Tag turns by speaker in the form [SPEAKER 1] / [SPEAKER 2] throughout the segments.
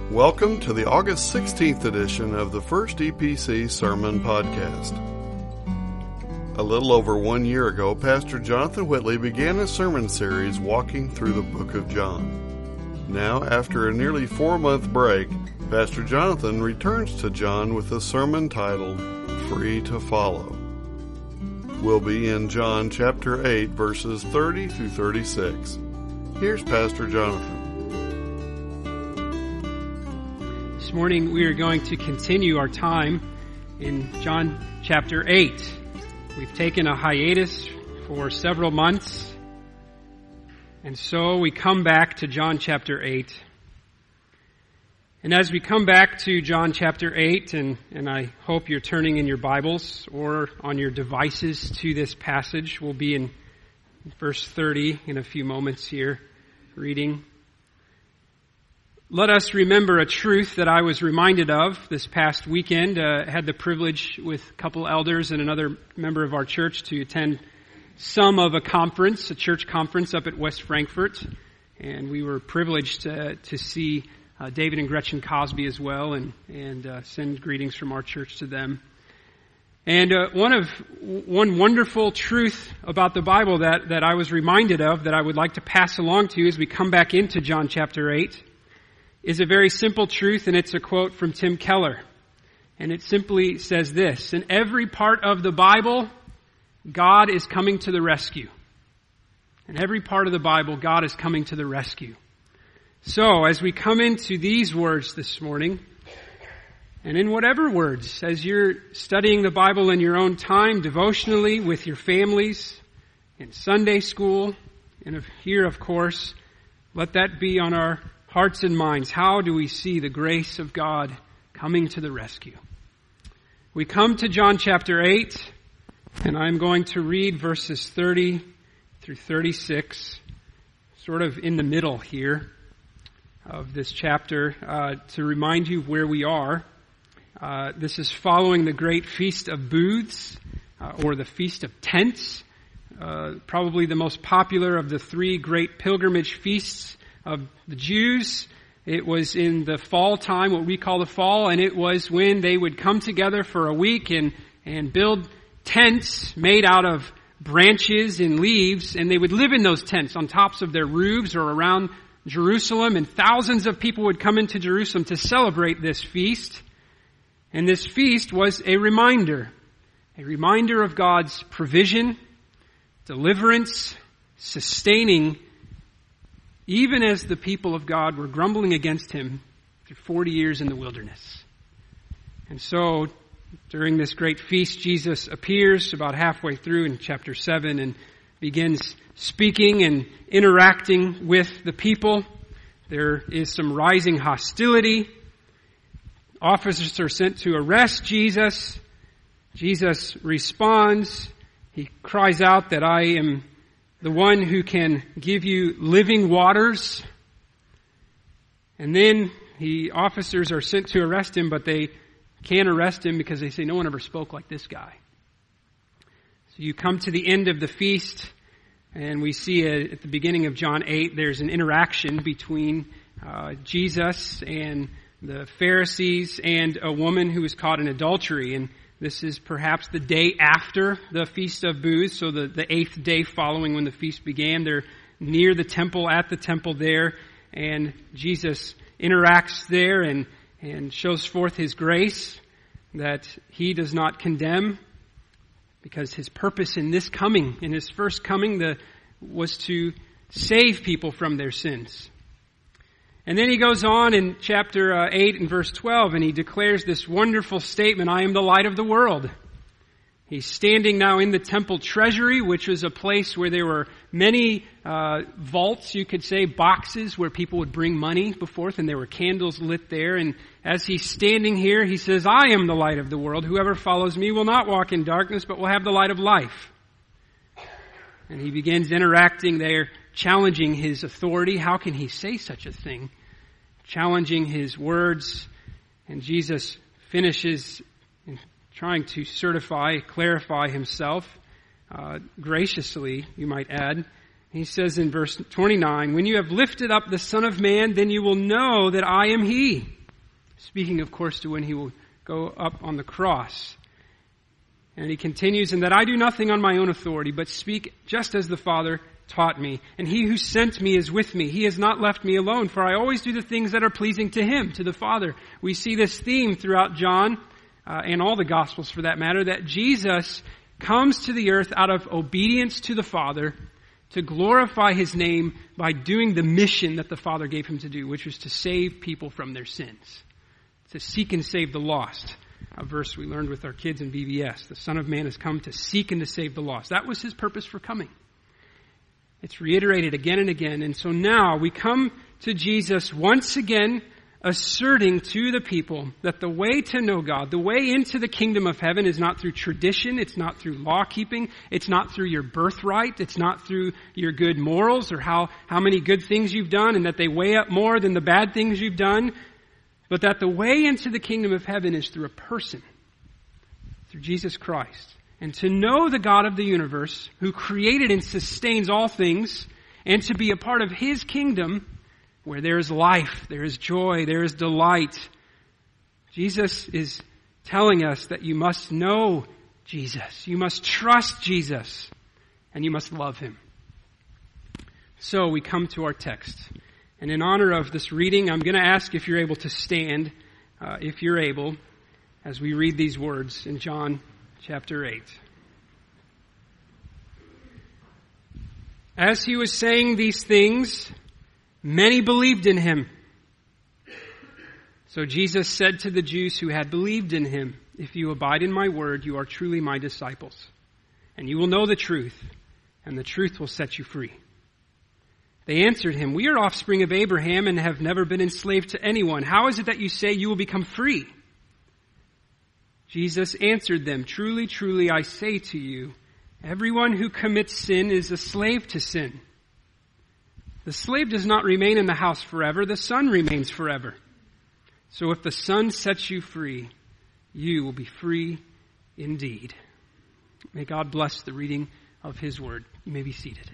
[SPEAKER 1] Welcome to the August 16th edition of the First EPC Sermon Podcast. A little over 1 year ago, Pastor Jonathan Whitley began a sermon series walking through the book of John. Now, after a nearly 4-month break, Pastor Jonathan returns to John with a sermon titled, Free to Follow. We'll be in John chapter 8, verses 30 through 36. Here's Pastor Jonathan.
[SPEAKER 2] This morning we are going to continue our time in John chapter 8. We've taken a hiatus for several months, and so we come back to John chapter 8. And as we come back to John chapter 8, and I hope you're turning in your Bibles or on your devices to this passage, we'll be in verse 30 in a few moments here, reading. Let us remember a truth that I was reminded of this past weekend. I had the privilege with a couple elders and another member of our church to attend some of a conference, a church conference up at West Frankfort. And we were privileged to see David and Gretchen Cosby as well and send greetings from our church to them. And one wonderful truth about the Bible that I was reminded of that I would like to pass along to you as we come back into John chapter 8 is a very simple truth, and it's a quote from Tim Keller. And it simply says this: in every part of the Bible, God is coming to the rescue. In every part of the Bible, God is coming to the rescue. So, as we come into these words this morning, and in whatever words, as you're studying the Bible in your own time, devotionally, with your families, in Sunday school, and here, of course, let that be on our hearts and minds. How do we see the grace of God coming to the rescue? We come to John chapter 8, and I'm going to read verses 30 through 36, sort of in the middle here of this chapter, to remind you of where we are. This is following the great Feast of Booths, or the Feast of Tents, probably the most popular of the three great pilgrimage feasts of the Jews. It was in the fall time, what we call the fall, and it was when they would come together for a week and build tents made out of branches and leaves, and they would live in those tents on tops of their roofs or around Jerusalem, and thousands of people would come into Jerusalem to celebrate this feast. And this feast was a reminder of God's provision, deliverance, sustaining, even as the people of God were grumbling against Him through 40 years in the wilderness. And so, during this great feast, Jesus appears about halfway through in chapter 7 and begins speaking and interacting with the people. There is some rising hostility. Officers are sent to arrest Jesus. Jesus responds. He cries out that I am the one who can give you living waters. And then the officers are sent to arrest him, but they can't arrest him because they say no one ever spoke like this guy. So you come to the end of the feast, and we see at the beginning of John 8, there's an interaction between Jesus and the Pharisees and a woman who was caught in adultery. And this is perhaps the day after the Feast of Booths, so the 8th day following when the feast began. They're near the temple, at the temple there, and Jesus interacts there and shows forth His grace, that He does not condemn, because His purpose in this coming, in His first coming, was to save people from their sins. And then He goes on in chapter 8 and verse 12, and He declares this wonderful statement, I am the light of the world. He's standing now in the temple treasury, which was a place where there were many vaults, you could say, boxes where people would bring money before, and there were candles lit there. And as He's standing here, He says, I am the light of the world. Whoever follows me will not walk in darkness, but will have the light of life. And He begins interacting there, challenging His authority. How can He say such a thing? Challenging His words. And Jesus finishes trying to clarify Himself, graciously, you might add. He says in verse 29, when you have lifted up the Son of Man, then you will know that I am He, Speaking, of course, to when he will go up on the cross. And he continues, "And that I do nothing on my own authority, but speak just as the Father taught me. And he who sent me is with me. He has not left me alone, for I always do the things that are pleasing to him," to the Father. We see this theme throughout John, and all the Gospels for that matter, that Jesus comes to the earth out of obedience to the Father to glorify his name by doing the mission that the Father gave him to do, which was to save people from their sins, to seek and save the lost. A verse we learned with our kids in VBS. The Son of Man has come to seek and to save the lost. That was his purpose for coming. It's reiterated again and again. And so now we come to Jesus once again asserting to the people that the way to know God, the way into the kingdom of heaven is not through tradition, it's not through law keeping, it's not through your birthright, it's not through your good morals or how many good things you've done and that they weigh up more than the bad things you've done, but that the way into the kingdom of heaven is through a person, through Jesus Christ. And to know the God of the universe who created and sustains all things, and to be a part of his kingdom where there is life, there is joy, there is delight. Jesus is telling us that you must know Jesus, you must trust Jesus, and you must love him. So we come to our text. And in honor of this reading, I'm going to ask if you're able to stand, if you're able, as we read these words in John chapter 8. As he was saying these things, many believed in him. So Jesus said to the Jews who had believed in him, "If you abide in my word, you are truly my disciples, and you will know the truth, and the truth will set you free." They answered him, "We are offspring of Abraham and have never been enslaved to anyone. How is it that you say you will become free?" Jesus answered them, "Truly, truly, I say to you, everyone who commits sin is a slave to sin. The slave does not remain in the house forever, the son remains forever. So if the Son sets you free, you will be free indeed." May God bless the reading of his word. You may be seated.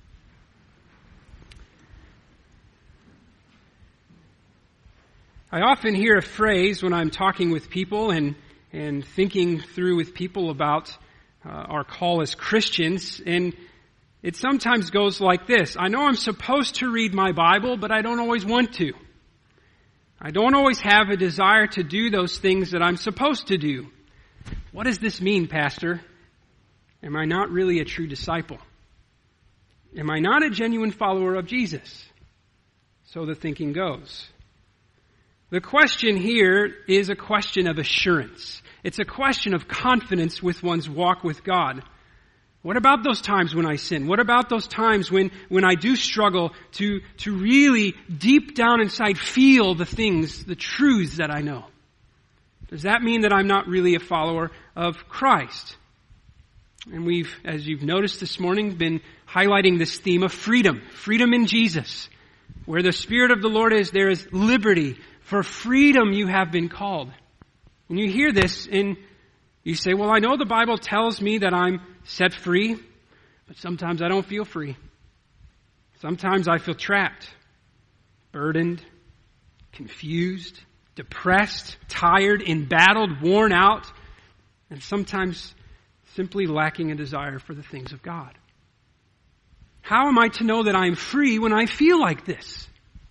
[SPEAKER 2] I often hear a phrase when I'm talking with people and thinking through with people about our call as Christians, and it sometimes goes like this: I know I'm supposed to read my Bible, but I don't always want to. I don't always have a desire to do those things that I'm supposed to do. What does this mean, Pastor? Am I not really a true disciple? Am I not a genuine follower of Jesus? So the thinking goes. The question here is a question of assurance. It's a question of confidence with one's walk with God. What about those times when I sin? What about those times when I do struggle to really deep down inside feel the things, the truths that I know? Does that mean that I'm not really a follower of Christ? And we've, as you've noticed this morning, been highlighting this theme of freedom. Freedom in Jesus. Where the Spirit of the Lord is, there is liberty. For freedom you have been called. And you hear this and you say, well, I know the Bible tells me that I'm set free, but sometimes I don't feel free. Sometimes I feel trapped, burdened, confused, depressed, tired, embattled, worn out, and sometimes simply lacking a desire for the things of God. How am I to know that I'm free when I feel like this?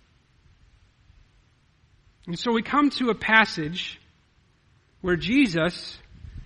[SPEAKER 2] And so we come to a passage where Jesus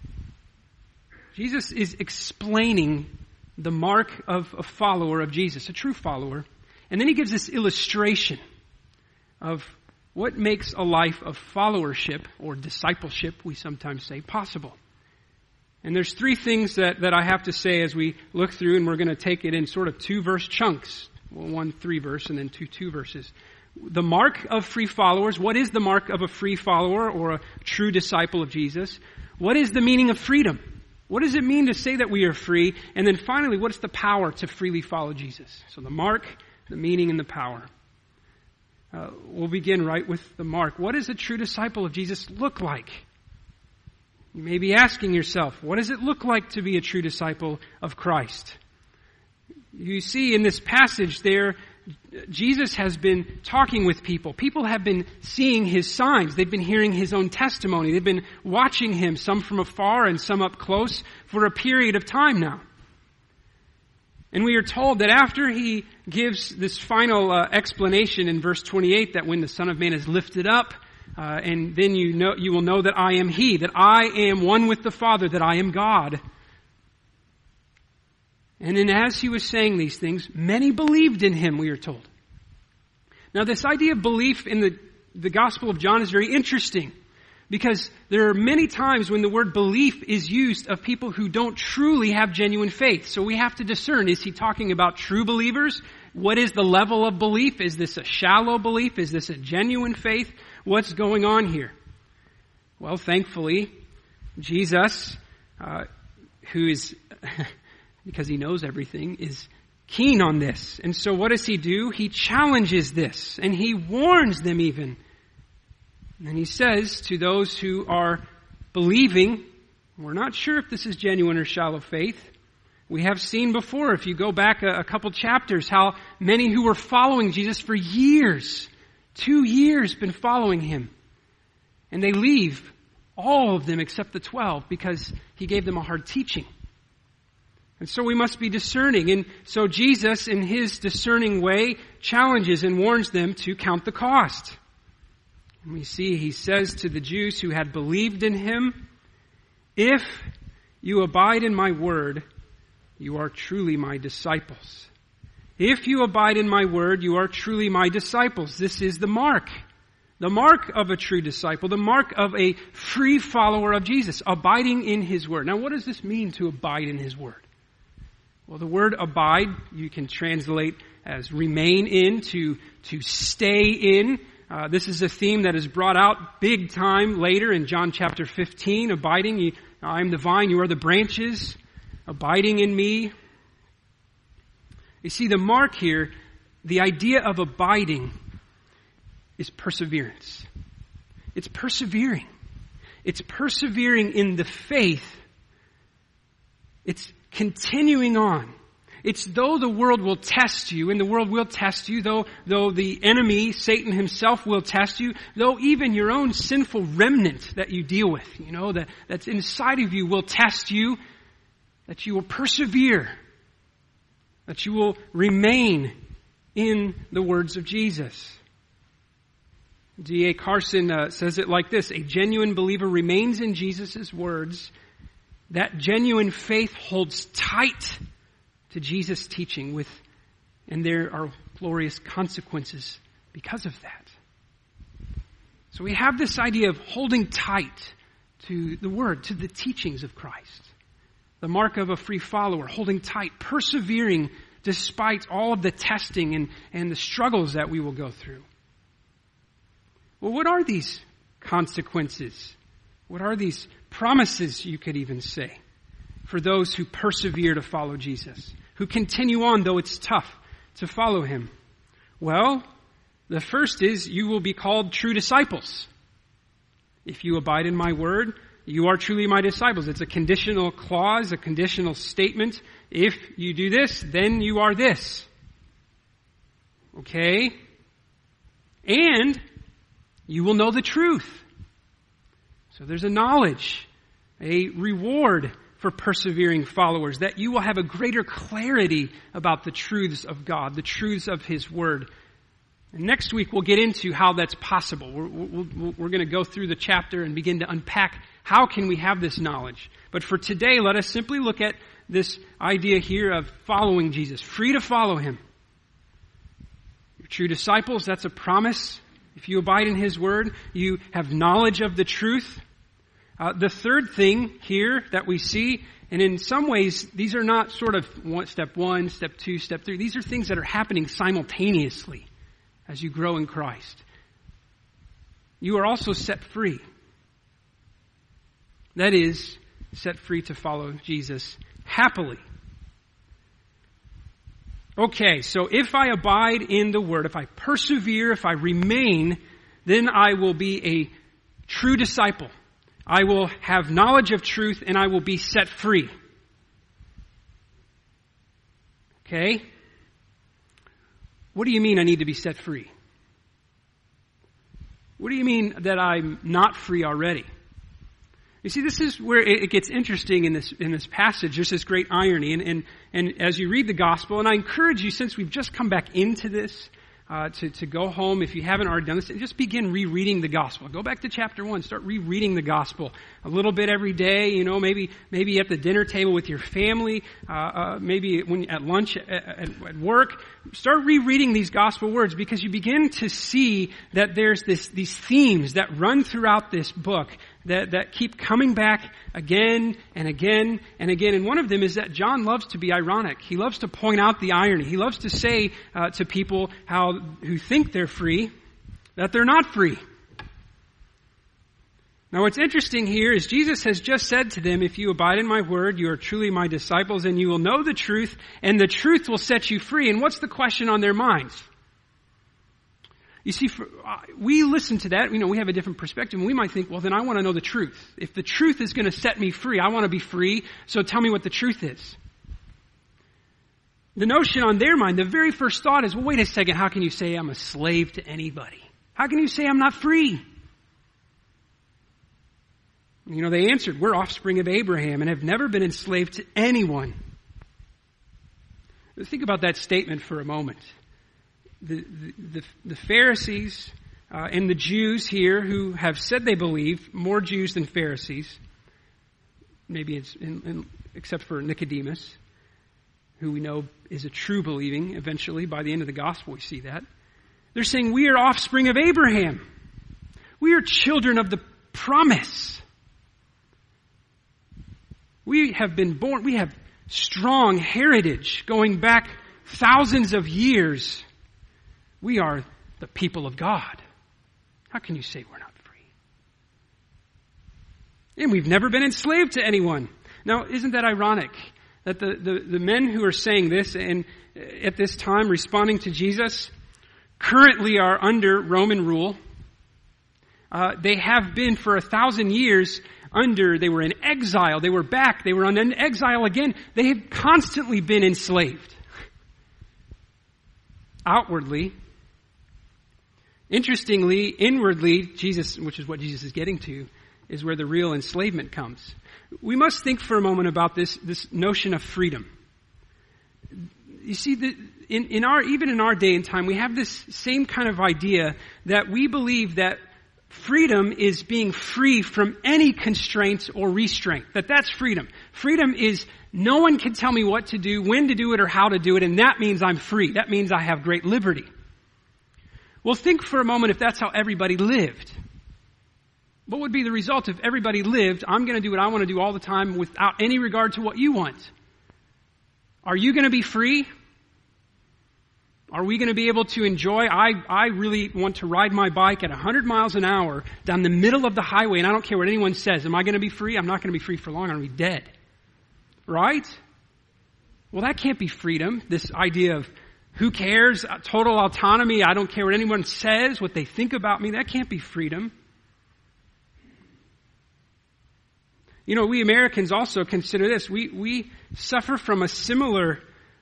[SPEAKER 2] is explaining the mark of a follower of Jesus, a true follower. And then he gives this illustration of what makes a life of followership, or discipleship, we sometimes say, possible. And there's three things that I have to say as we look through, and we're going to take it in sort of 2-verse chunks. Well, 1 3-verse and then 2 verses. The mark of free followers. What is the mark of a free follower or a true disciple of Jesus? What is the meaning of freedom? What does it mean to say that we are free? And then finally, what's the power to freely follow Jesus? So the mark, the meaning, and the power. We'll begin right with the mark. What does a true disciple of Jesus look like? You may be asking yourself, what does it look like to be a true disciple of Christ? You see in this passage there Jesus has been talking with people. People have been seeing his signs. They've been hearing his own testimony. They've been watching him, some from afar and some up close, for a period of time now. And we are told that after he gives this final explanation in verse 28, that when the Son of Man is lifted up, and then you will know that I am he, that I am one with the Father, that I am God. And then as he was saying these things, many believed in him, we are told. Now this idea of belief in the Gospel of John is very interesting, because there are many times when the word belief is used of people who don't truly have genuine faith. So we have to discern, is he talking about true believers? What is the level of belief? Is this a shallow belief? Is this a genuine faith? What's going on here? Well, thankfully, Jesus, who is... because he knows everything, is keen on this. And so what does he do? He challenges this, and he warns them even. And he says to those who are believing, we're not sure if this is genuine or shallow faith. We have seen before, if you go back a couple chapters, how many who were following Jesus for years, 2 years, been following him. And they leave, all of them except the 12, because he gave them a hard teaching. And so we must be discerning. And so Jesus, in his discerning way, challenges and warns them to count the cost. And we see he says to the Jews who had believed in him, if you abide in my word, you are truly my disciples. If you abide in my word, you are truly my disciples. This is the mark of a true disciple, the mark of a free follower of Jesus, abiding in his word. Now, what does this mean to abide in his word? Well, the word abide, you can translate as remain in, to stay in. This is a theme that is brought out big time later in John chapter 15, abiding. I am the vine, you are the branches, abiding in me. You see, the mark here, the idea of abiding is perseverance. It's persevering. It's persevering in the faith. It's continuing on. It's though the world will test you, and the world will test you, though the enemy, Satan himself, will test you, though even your own sinful remnant that you deal with, that's inside of you will test you, that you will persevere, that you will remain in the words of Jesus. D.A. Carson says it like this: a genuine believer remains in Jesus' words. That genuine faith holds tight to Jesus' teaching and there are glorious consequences because of that. So we have this idea of holding tight to the word, to the teachings of Christ. The mark of a free follower, holding tight, persevering despite all of the testing and the struggles that we will go through. Well, what are these consequences? What are these promises, you could even say, for those who persevere to follow Jesus, who continue on though it's tough to follow him? Well, the first is you will be called true disciples. If you abide in my word, you are truly my disciples. It's a conditional clause, a conditional statement. If you do this, then you are this. Okay? And you will know the truth. So there's a knowledge, a reward for persevering followers, that you will have a greater clarity about the truths of God, the truths of his word. And next week we'll get into how that's possible. We're going to go through the chapter and begin to unpack how can we have this knowledge. But for today, let us simply look at this idea here of following Jesus, free to follow him. You're true disciples, that's a promise. If you abide in his word, you have knowledge of the truth. The third thing here that we see, and in some ways, these are not sort of step 1, step 2, step 3. These are things that are happening simultaneously as you grow in Christ. You are also set free. That is, set free to follow Jesus happily. Okay, so if I abide in the word, if I persevere, if I remain, then I will be a true disciple. I will have knowledge of truth and I will be set free. Okay? what do you mean I need to be set free? What do you mean that I'm not free already? You see, this is where it gets interesting in this passage. There's this great irony. And as you read the gospel, and I encourage you, since we've just come back into this, to go home, if you haven't already done this, and just begin rereading the gospel. Go back to chapter 1. Start rereading the gospel a little bit every day. You know, maybe at the dinner table with your family, maybe when at lunch at work. Start rereading these gospel words, because you begin to see that there's these themes that run throughout this book that keep coming back again and again and again. And one of them is that John loves to be ironic. He loves to point out the irony. He loves to say to people who think they're free that they're not free. Now what's interesting here is Jesus has just said to them, if you abide in my word, you are truly my disciples, and you will know the truth, and the truth will set you free. And what's the question on their minds? You see, we listen to that, we have a different perspective, and we might think, well, then I want to know the truth. If the truth is going to set me free, I want to be free, so tell me what the truth is. The notion on their mind, the very first thought is, well, wait a second, how can you say I'm a slave to anybody? How can you say I'm not free? They answered, we're offspring of Abraham and have never been enslaved to anyone. Think about that statement for a moment. The Pharisees and the Jews here who have said they believe, more Jews than Pharisees, maybe it's except for Nicodemus, who we know is a true believing. Eventually, by the end of the gospel, we see that. They're saying, we are offspring of Abraham. We are children of the promise. We have been born, we have strong heritage going back thousands of years. We are the people of God. How can you say we're not free? And we've never been enslaved to anyone. Now, isn't that ironic that the men who are saying this and at this time responding to Jesus currently are under Roman rule? They have been for 1,000 years they were in exile, they were back, they were in exile again. They have constantly been enslaved. Outwardly. Interestingly, inwardly, Jesus, which is what Jesus is getting to, is where the real enslavement comes. We must think for a moment about this notion of freedom. You see, even in our day and time, we have this same kind of idea that we believe that freedom is being free from any constraints or restraint. That's freedom. Freedom is no one can tell me what to do, when to do it, or how to do it, and that means I'm free. That means I have great liberty. Well, think for a moment if that's how everybody lived. What would be the result if everybody lived, I'm going to do what I want to do all the time without any regard to what you want? Are you going to be free? Are we going to be able to enjoy? I really want to ride my bike at 100 miles an hour down the middle of the highway, and I don't care what anyone says. Am I going to be free? I'm not going to be free for long. I'm going to be dead. Right? Well, that can't be freedom. This idea of who cares? Total autonomy. I don't care what anyone says, what they think about me. That can't be freedom. We Americans also consider this. We suffer from a similar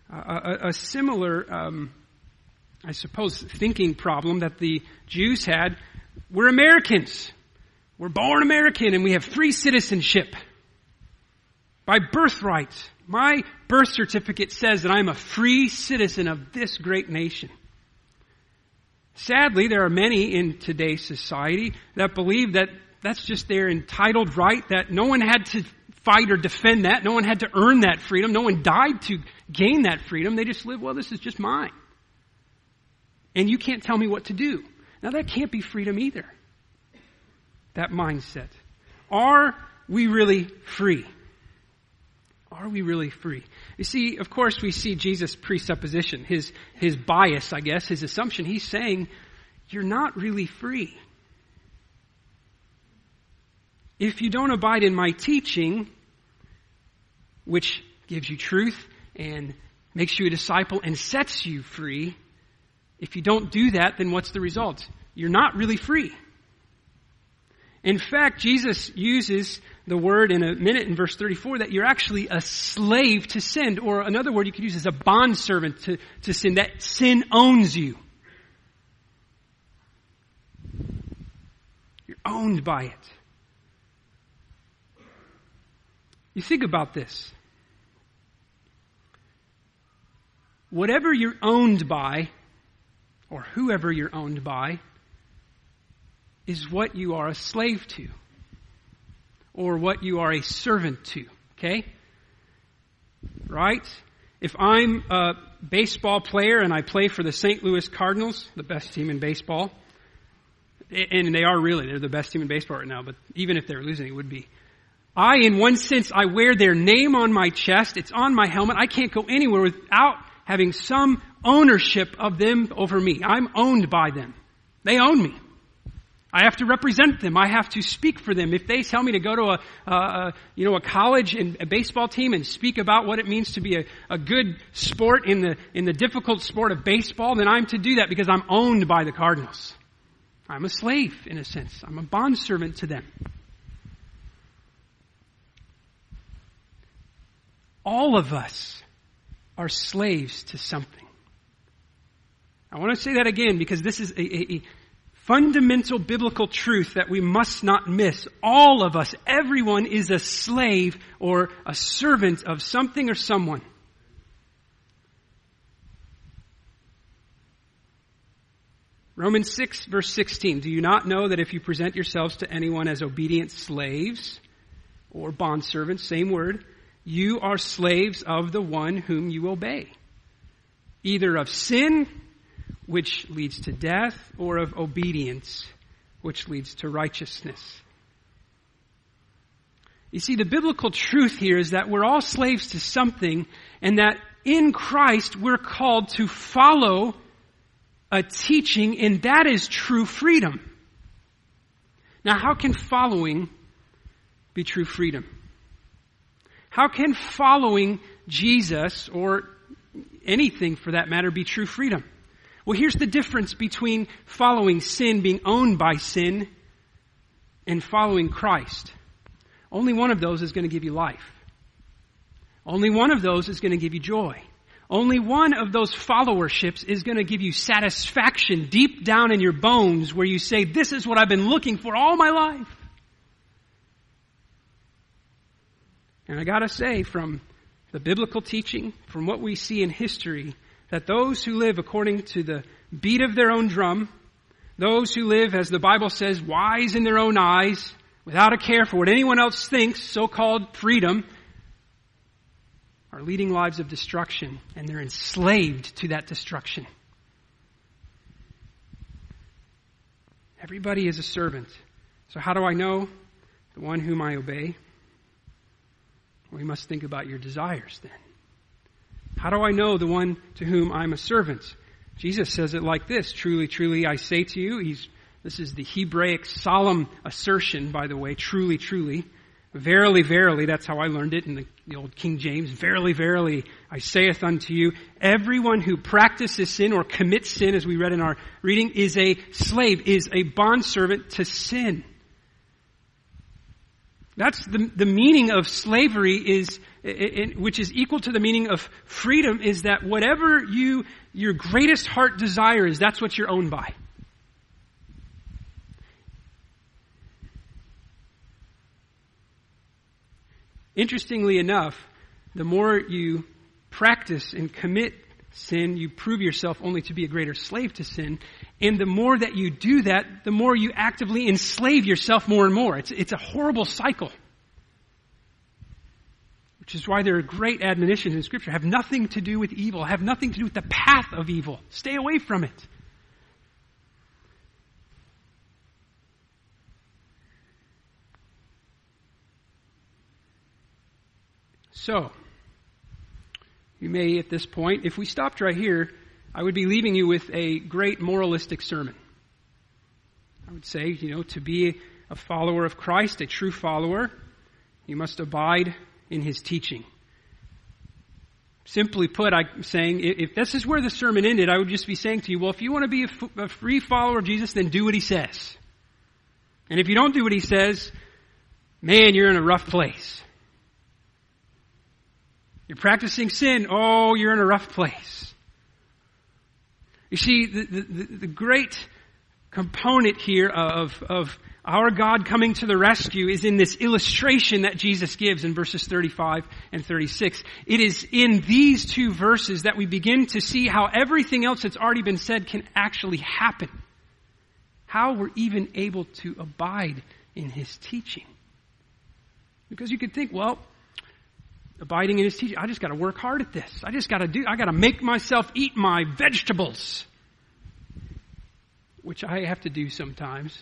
[SPEAKER 2] I suppose, thinking problem that the Jews had. We're Americans. We're born American and we have free citizenship. By birthright, my birth certificate says that I'm a free citizen of this great nation. Sadly, there are many in today's society that believe that that's just their entitled right, that no one had to fight or defend that. No one had to earn that freedom. No one died to gain that freedom. They just live, well, this is just mine. And you can't tell me what to do. Now that can't be freedom either. That mindset. Are we really free? Are we really free? You see, of course, we see Jesus' presupposition, his bias, I guess, his assumption. He's saying, you're not really free. If you don't abide in my teaching, which gives you truth and makes you a disciple and sets you free, if you don't do that, then what's the result? You're not really free. In fact, Jesus uses the word in a minute in verse 34 that you're actually a slave to sin, or another word you could use is a bondservant to sin, that sin owns you. You're owned by it. You think about this. Whatever you're owned by, or whoever you're owned by, is what you are a slave to, or what you are a servant to, okay? Right? If I'm a baseball player and I play for the St. Louis Cardinals, the best team in baseball, and they're the best team in baseball right now, but even if they're losing, it would be. In one sense, I wear their name on my chest, it's on my helmet, I can't go anywhere without having some ownership of them over me. I'm owned by them. They own me. I have to represent them. I have to speak for them. If they tell me to go to a college and a baseball team and speak about what it means to be a good sport in the difficult sport of baseball, then I'm to do that because I'm owned by the Cardinals. I'm a slave in a sense. I'm a bondservant to them. All of us are slaves to something. I want to say that again because this is a fundamental biblical truth that we must not miss. All of us, everyone is a slave or a servant of something or someone. Romans 6 verse 16, do you not know that if you present yourselves to anyone as obedient slaves or bondservants, same word, you are slaves of the one whom you obey, either of sin, which leads to death, or of obedience, which leads to righteousness. You see, the biblical truth here is that we're all slaves to something, and that in Christ we're called to follow a teaching, and that is true freedom. Now, how can following be true freedom? How can following Jesus, or anything for that matter, be true freedom? Well, here's the difference between following sin, being owned by sin, and following Christ. Only one of those is going to give you life. Only one of those is going to give you joy. Only one of those followerships is going to give you satisfaction deep down in your bones where you say, this is what I've been looking for all my life. And I gotta say, from the biblical teaching, from what we see in history, that those who live according to the beat of their own drum, those who live, as the Bible says, wise in their own eyes, without a care for what anyone else thinks, so-called freedom, are leading lives of destruction, and they're enslaved to that destruction. Everybody is a servant. So how do I know the one whom I obey? We must think about your desires then. How do I know the one to whom I'm a servant? Jesus says it like this, truly, truly, I say to you. This is the Hebraic solemn assertion, by the way, truly, truly. Verily, verily, that's how I learned it in the old King James. Verily, verily, I saith unto you, everyone who practices sin or commits sin, as we read in our reading, is a slave, is a bondservant to sin. That's the meaning of slavery is, which is equal to the meaning of freedom, is that whatever your greatest heart desire is, that's what you're owned by. Interestingly enough, the more you practice and commit sin, you prove yourself only to be a greater slave to sin. And the more that you do that, the more you actively enslave yourself more and more. It's a horrible cycle. Which is why there are great admonitions in Scripture. Have nothing to do with evil. Have nothing to do with the path of evil. Stay away from it. So, you may at this point, if we stopped right here, I would be leaving you with a great moralistic sermon. I would say, to be a follower of Christ, a true follower, you must abide in His teaching. Simply put, I'm saying, if this is where the sermon ended, I would just be saying to you, well, if you want to be a free follower of Jesus, then do what He says. And if you don't do what He says, man, you're in a rough place. You're practicing sin, oh, you're in a rough place. You see, the great component here of our God coming to the rescue is in this illustration that Jesus gives in verses 35 and 36. It is in these two verses that we begin to see how everything else that's already been said can actually happen. How we're even able to abide in His teaching. Because you could think, well, abiding in His teaching, I just got to work hard at this. I got to make myself eat my vegetables. Which I have to do sometimes.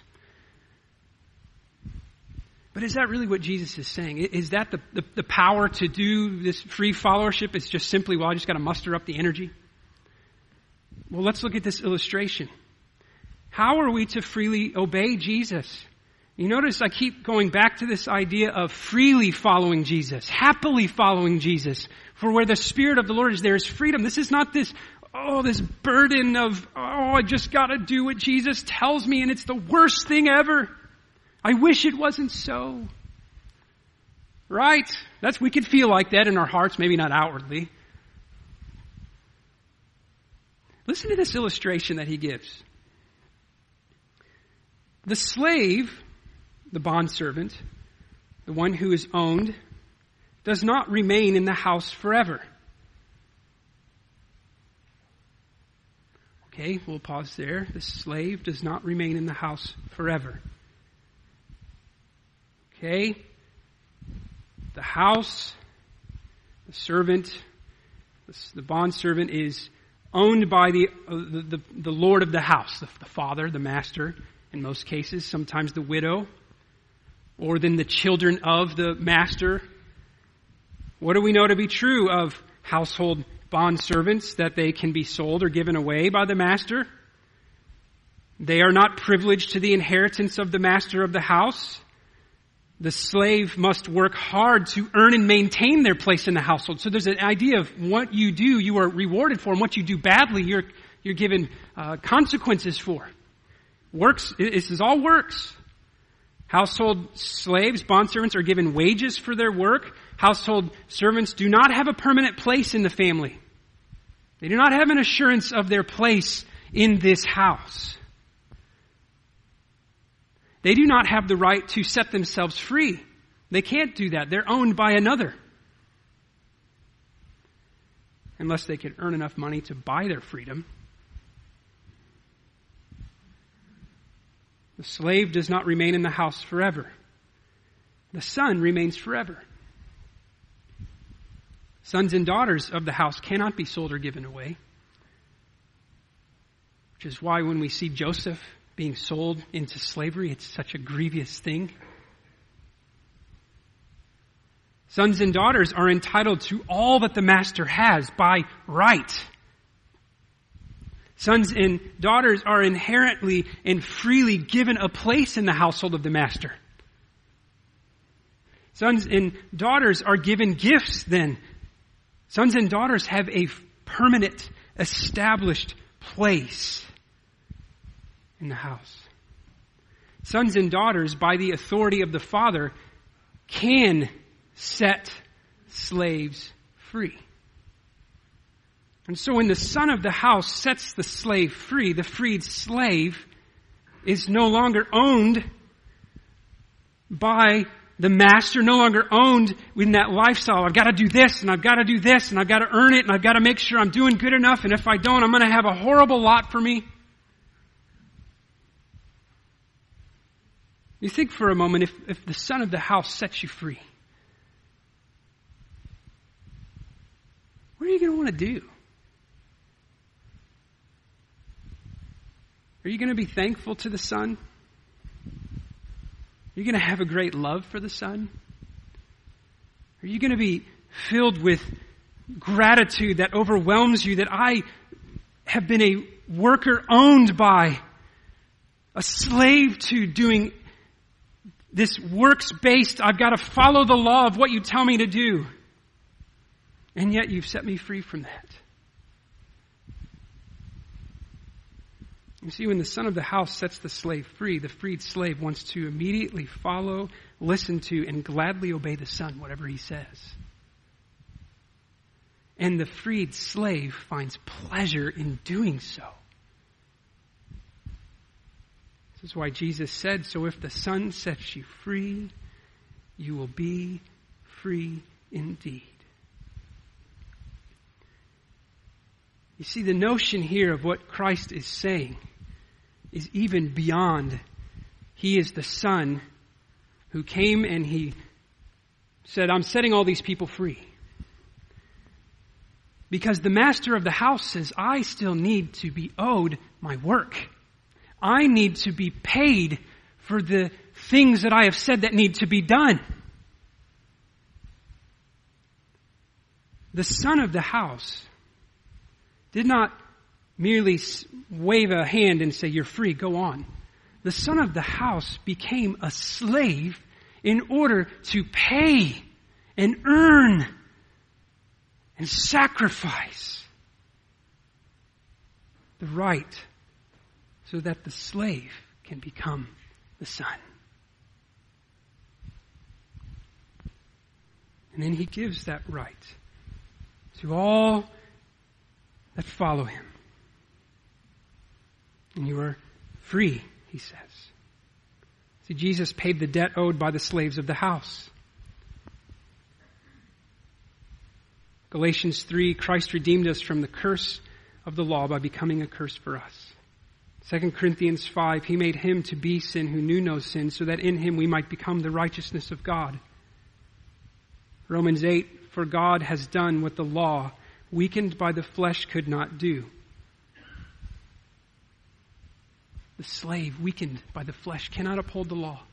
[SPEAKER 2] But is that really what Jesus is saying? Is that the power to do this free followership? It's just simply, well, I just got to muster up the energy? Well, let's look at this illustration. How are we to freely obey Jesus? You notice I keep going back to this idea of freely following Jesus, happily following Jesus. For where the Spirit of the Lord is, there is freedom. This is not this burden of, I just got to do what Jesus tells me and it's the worst thing ever. I wish it wasn't so. Right? We could feel like that in our hearts, maybe not outwardly. Listen to this illustration that he gives. The slave, the bondservant, the one who is owned, does not remain in the house forever. Okay, we'll pause there. The slave does not remain in the house forever. Okay? The house, the servant, the bondservant is owned by the Lord of the house, the father, the master, in most cases, sometimes the widow, or then the children of the master. What do we know to be true of household bondservants? That they can be sold or given away by the master. They are not privileged to the inheritance of the master of the house. The slave must work hard to earn and maintain their place in the household. So there's an idea of what you do, you are rewarded for, and what you do badly, you're given consequences for. This is all works. Household slaves, bondservants, are given wages for their work. Household servants do not have a permanent place in the family. They do not have an assurance of their place in this house. They do not have the right to set themselves free. They can't do that. They're owned by another. Unless they could earn enough money to buy their freedom. The slave does not remain in the house forever. The son remains forever. Sons and daughters of the house cannot be sold or given away. Which is why when we see Joseph being sold into slavery, it's such a grievous thing. Sons and daughters are entitled to all that the master has by right. Sons and daughters are inherently and freely given a place in the household of the master. Sons and daughters are given gifts then. Sons and daughters have a permanent, established place in the house. Sons and daughters, by the authority of the father, can set slaves free. And so when the son of the house sets the slave free, the freed slave is no longer owned by the master, no longer owned in that lifestyle. I've got to do this, and I've got to do this, and I've got to earn it, and I've got to make sure I'm doing good enough, and if I don't, I'm going to have a horrible lot for me. You think for a moment, if the son of the house sets you free, what are you going to want to do? Are you going to be thankful to the son? Are you going to have a great love for the son? Are you going to be filled with gratitude that overwhelms you that I have been a worker owned by, a slave to doing this works-based, I've got to follow the law of what you tell me to do. And yet you've set me free from that. You see, when the son of the house sets the slave free, the freed slave wants to immediately follow, listen to, and gladly obey the son, whatever he says. And the freed slave finds pleasure in doing so. This is why Jesus said, so if the Son sets you free, you will be free indeed. You see, the notion here of what Christ is saying is even beyond. He is the Son who came and he said, I'm setting all these people free. Because the master of the house says, I still need to be owed my work. I need to be paid for the things that I have said that need to be done. The son of the house did not merely wave a hand and say, you're free, go on. The son of the house became a slave in order to pay and earn and sacrifice the right so that the slave can become the son. And then he gives that right to all that follow him. And you are free, he says. See, Jesus paid the debt owed by the slaves of the house. Galatians 3, Christ redeemed us from the curse of the law by becoming a curse for us. 2 Corinthians 5, he made him to be sin who knew no sin, so that in him we might become the righteousness of God. Romans 8, for God has done what the law, weakened by the flesh, could not do. The slave, weakened by the flesh, cannot uphold the law.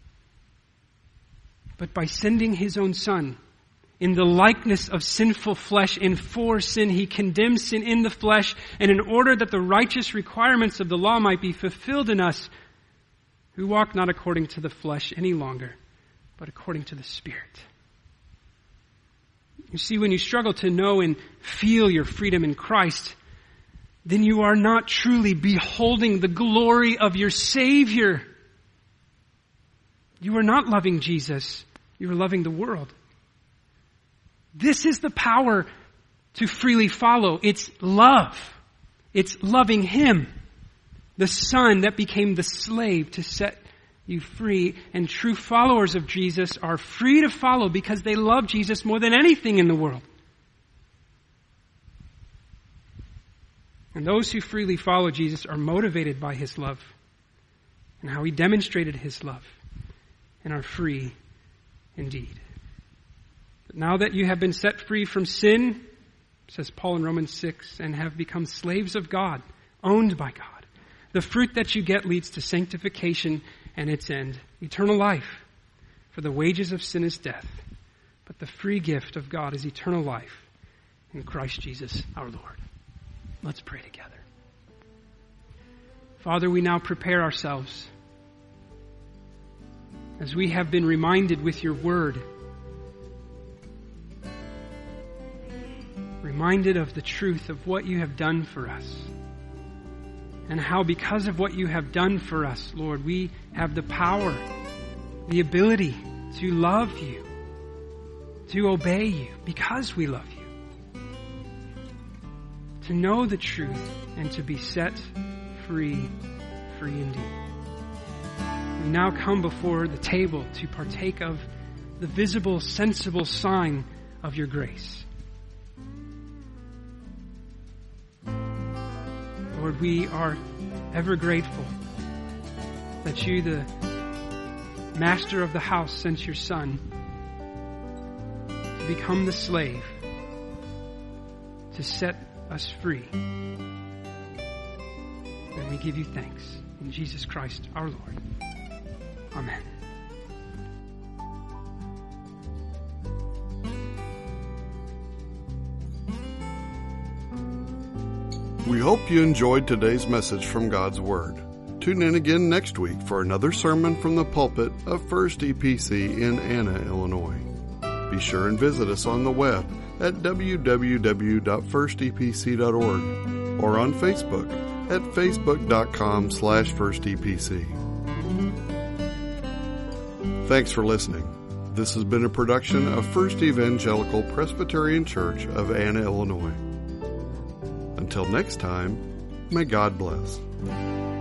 [SPEAKER 2] But by sending his own Son, in the likeness of sinful flesh and for sin, he condemns sin in the flesh, and in order that the righteous requirements of the law might be fulfilled in us, who walk not according to the flesh any longer, but according to the Spirit. You see, when you struggle to know and feel your freedom in Christ, then you are not truly beholding the glory of your Savior. You are not loving Jesus. You are loving the world. This is the power to freely follow. It's love. It's loving Him, the Son that became the slave to set you free. And true followers of Jesus are free to follow because they love Jesus more than anything in the world. And those who freely follow Jesus are motivated by His love and how He demonstrated His love and are free indeed. But now that you have been set free from sin, says Paul in Romans 6, and have become slaves of God, owned by God, the fruit that you get leads to sanctification and its end, eternal life. For the wages of sin is death, but the free gift of God is eternal life in Christ Jesus our Lord. Let's pray together. Father, we now prepare ourselves as we have been reminded with your word, reminded of the truth of what you have done for us, and how because of what you have done for us, Lord, we have the power, the ability to love you, to obey you because we love you, to know the truth and to be set free, free indeed. We now come before the table to partake of the visible, sensible sign of your grace. Lord, we are ever grateful that you, the master of the house, sent your Son to become the slave, to set us free. And we give you thanks in Jesus Christ our Lord. Amen.
[SPEAKER 1] We hope you enjoyed today's message from God's Word. Tune in again next week for another sermon from the pulpit of First EPC in Anna, Illinois. Be sure and visit us on the web at www.firstepc.org or on Facebook at facebook.com/firstepc. Thanks for listening. This has been a production of First Evangelical Presbyterian Church of Anna, Illinois. Until next time, may God bless.